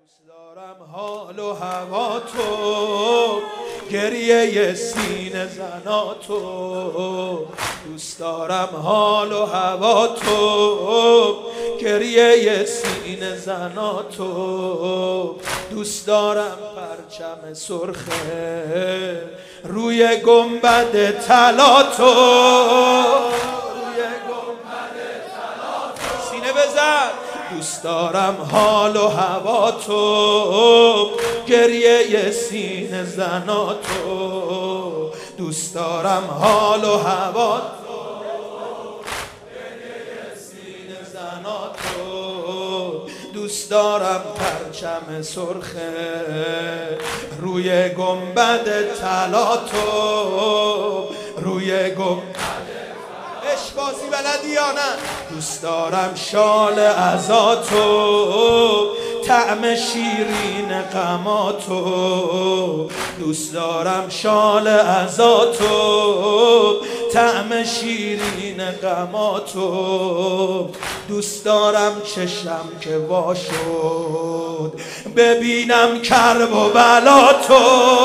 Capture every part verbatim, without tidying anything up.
دوست دارم حال و هوا تو، گریه سینه زنا تو. دوست دارم حال و هوا تو، گریه سینه زنا تو. دوست دارم پرچم سرخه روی گنبد طلا تو، روی گنبد طلا تو. سینه بزن. دوست دارم حال و هوا تو، گریه سینه زنا تو. دوست دارم حال و هوا تو، گریه سینه زنا تو. دوست دارم پرچم سرخه روی گنبد طلا تو، روی گنبد اشبازی بلدی یا نه؟ دوست دارم شال عزا تو، طعم شیرین غما تو. دوست دارم شال عزا تو، طعم شیرین غما تو. دوست دارم چشم که وا شد ببینم کرب و بلا تو،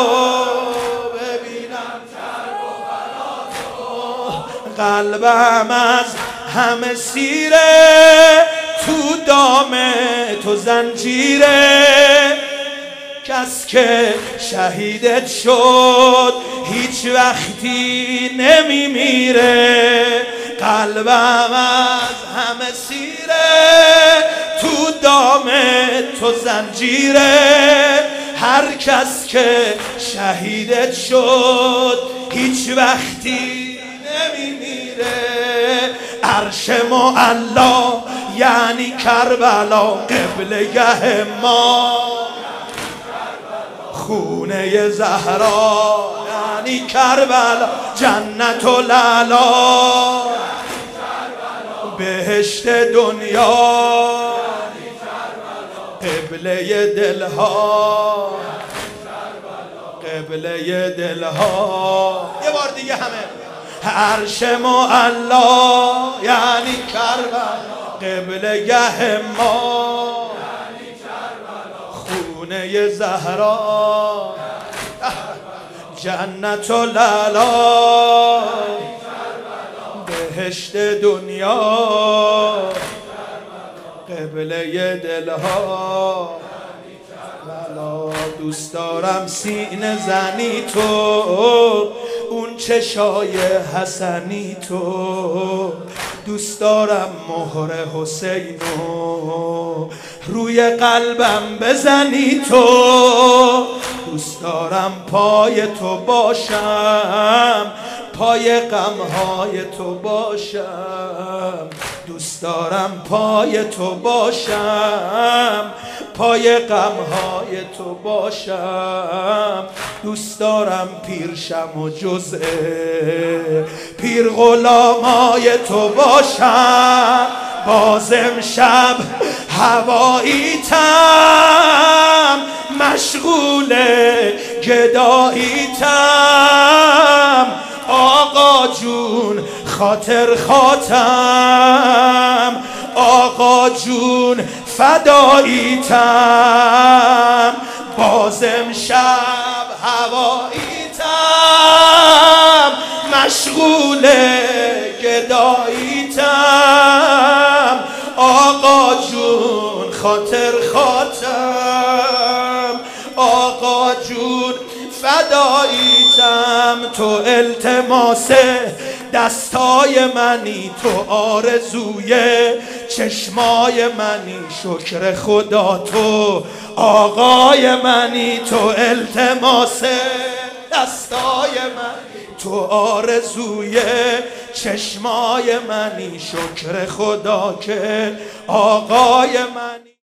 قلبم از همه سیره تو دام تو زنجیره. کس که شهیدت شد هیچ وقتی نمی میره. قلبم از همه سیره تو دام تو زنجیره. هر کس که شهیدت شد هیچ وقتی نمیمیره. عرش معلا یعنی کربلا، قبلگه ما خونه زهرا یعنی کربلا. جنت و لعلا بهشت دنیا قبله دلها، قبله دلها. یه بار دیگه همه. عرش معلا یعنی کربلا، قبلگه ما خونه زهرا جنت و لعلا بهشت دنیا قبله دلها. دوست دارم سینه زنی تو، اون چشای حسنی تو. دوست دارم مهر حسینو روی قلبم بزنی تو. دوست دارم پای تو باشم، پای غمهای تو باشم. دوست دارم پای تو باشم، پای غمهای تو باشم. دوست دارم پیرشم و جزء پیر غلامای تو باشم. باز امشب هواییتم، مشغول گداییتم. آقا جون خاطر خاتم، آقا جون فداییتم. باز امشب هواییتم، مشغول گداییتم. آقا جون خاطر خاتم، آقا جون فداییتم. تو التماس دستای منی، تو آرزوی چشمای منی. شکر خدا تو آقای منی، تو التماس دستای منی، تو آرزوی چشمای منی. شکر خدا که آقای منی.